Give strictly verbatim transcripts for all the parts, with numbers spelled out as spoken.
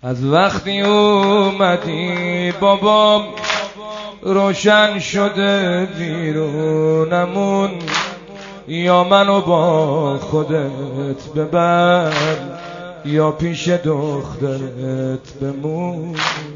از وقتی اومدی بابام روشن شده بیرونمون، یا منو با خودت ببر یا پیش دخترت بمون.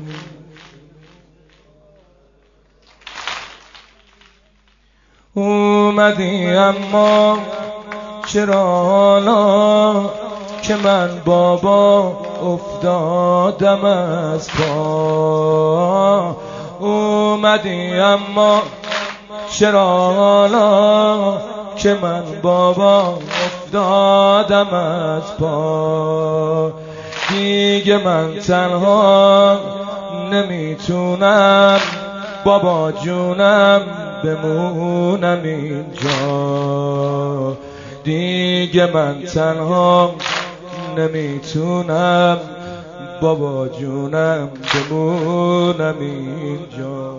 اومدی اما چرا حالا که من بابا افتادم از پا؟ اومدی اما چرا حالا که من بابا افتادم از پا؟ دیگه من تنها نمیتونم بابا جونم بمونم اینجا. دیگه من تنها نمیتونم بابا جونم بمونم اینجا.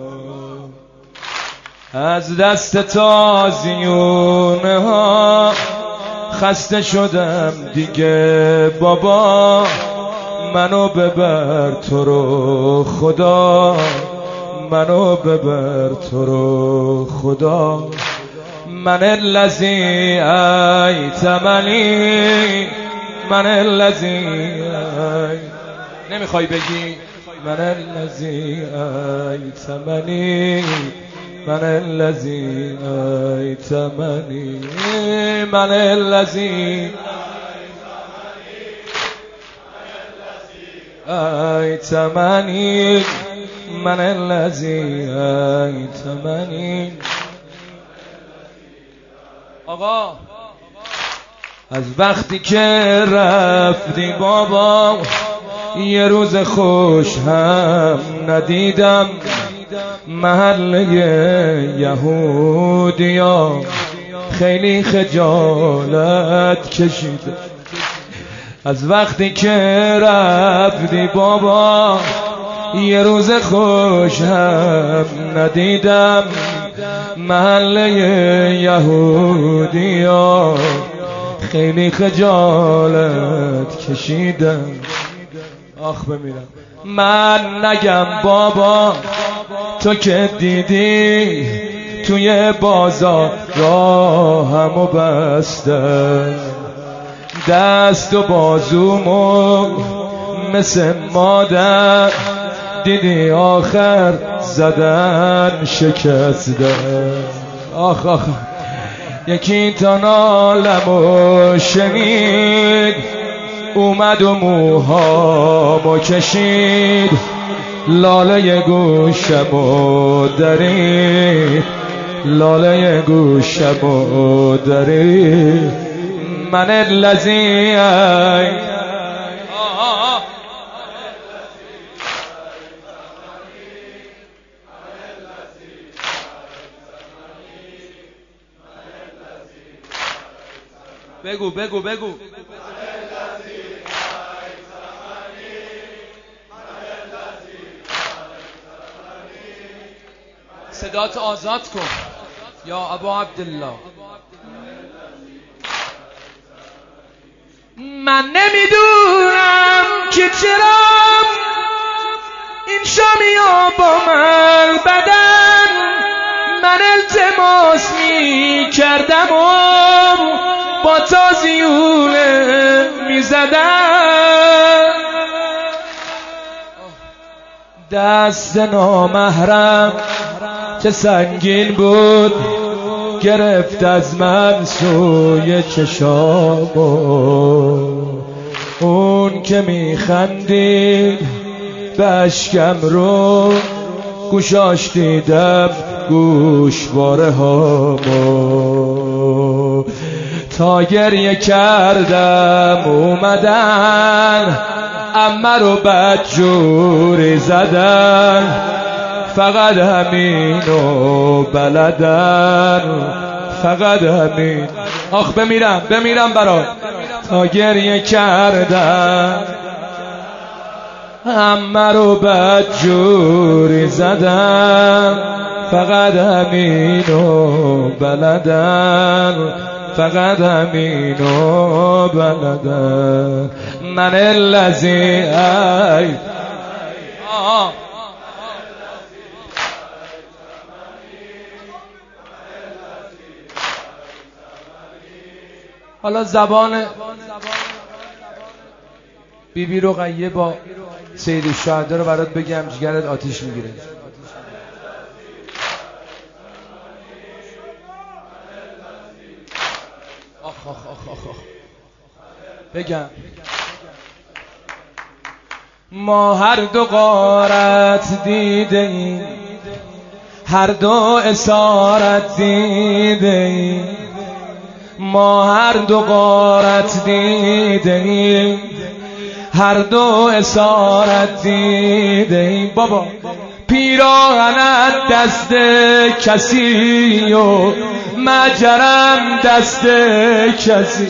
از دست تازیونه ها خسته شدم دیگه بابا، منو ببر تو رو خدا، منو ببر تو رو خدا. من الذی ایتمنی، من الذی نمیخوای بگی؟ من الذی ایتمنی، من الذی ایتمنی، من الذی ایتمنی، من الذی ایتمنی. آقا از وقتی که رفتی بابا یه روز خوش هم ندیدم، محله یهودیا خیلی خجالت کشیدم. از وقتی که رفتی بابا یه روز خوش هم ندیدم، محله یهودیا خیلی خجالت کشیدم. آخ بمیرم. من نگم بابا تو که دیدی توی بازار راهمو بستم، دست و بازومو مثل مادر دیدی آخر زدن شکستن. آخ آخ یکی تا نالمو شنید، اومد و موهامو کشید، لاله گوشمو درید، لاله گوشمو درید. من الذی بگو بگو بگو صدات آزاد کن یا ابا عبدالله. من نمیدونم که چرا این شامیا با من بدن، من التماس می کردم و با تازیونه می زدم، دست نامحرم چه سنگین بود گرفت از من سوی چشامو. اون که می خندید به اشکم رو گوشاش دیدم گوشواره هامو. تا گریه کردم اومدن عمه رو بدجوری زدن، فقط همینو بلدن، فقط همین. آخ بمیرم بمیرم برات. تا گریه کردم عمه رو بدجوری زدن، فقط همینو بلدن، فقط همینو بلدم. من الذی ای آه حالا زبان بی بی رقیه با سید الشهدا رو برات بگم، جگرت آتیش میگیره. آخ آخ آخ آخ بگم ما هر دو غارت دیده ایم، هر دو اسارت دیده ایم. ما هر دو غارت دیده ایم، هر دو اسارت دیده ایم. بابا پیراهنت دست کسی و مجرم دست کسی،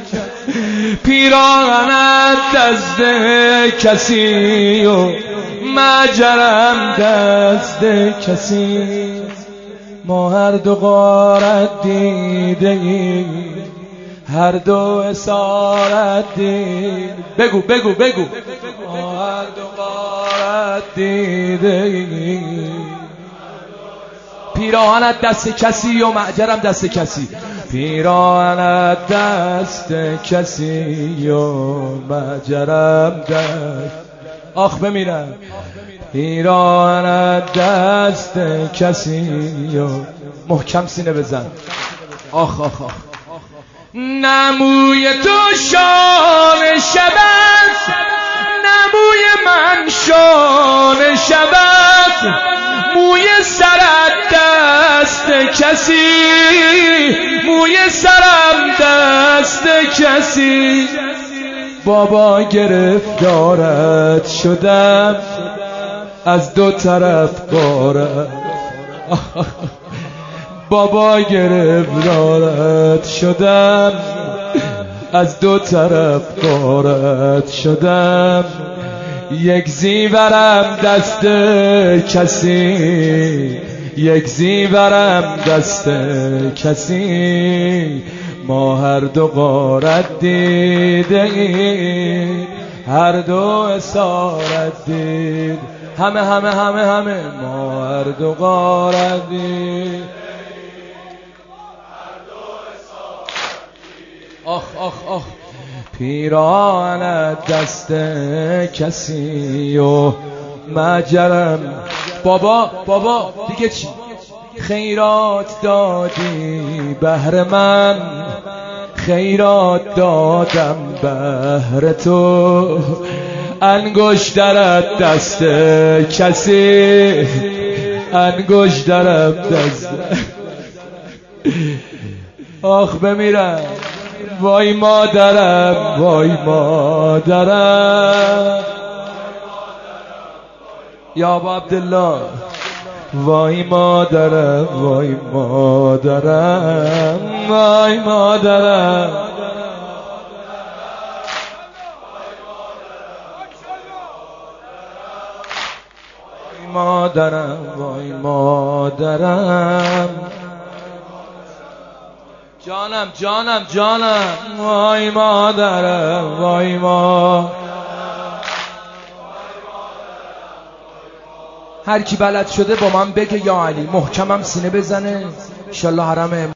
پیراهنت دست کسی و مجرم دست کسی. ما هر دو غارت دیده ایم، هر دو اسارت دیده. بگو بگو بگو ما هر دو غارت دیده ایم، پیراهنت دست کسی و معجرم دست کسی. پیراهنت دست کسی و معجرم دست. آخ بمیرم. پیراهنت دست کسی و محکم سینه بزن. آخ آخ آخ. نموی تو شان شبت، نموی من شان شبت. موی سرت دست کسی، موی سرم دست کسی. بابا گرفتارت شدم از دو طرف غارت. بابا گرفتارت شدم از دو طرف غارت شدم. یک زیورم دست کسی، یک زیورم دست کسی. ما هر دو غارت دیده ایم، هر دو اسارت دید. همه همه همه همه ما هر دو غارت دید. آخ آخ آخ. پیراهنت دست کسی و مجرم. بابا بابا دیگه چی؟ خیرات دادی بهر من، خیرات دادم بهر تو. انگشترت دست کسی، انگشترم دست. آخ بمیرم. وای مادرم، وای مادرم. یا ابا عبدالله. وای مادرم، وای مادرم، وای مادرم. وای مادرم، وای مادرم. جانم جانم جانم. وای مادرم، وای ما. هر کی بلد شده با من بگه یا علی، محکمم سینه بزنه. انشالله حرم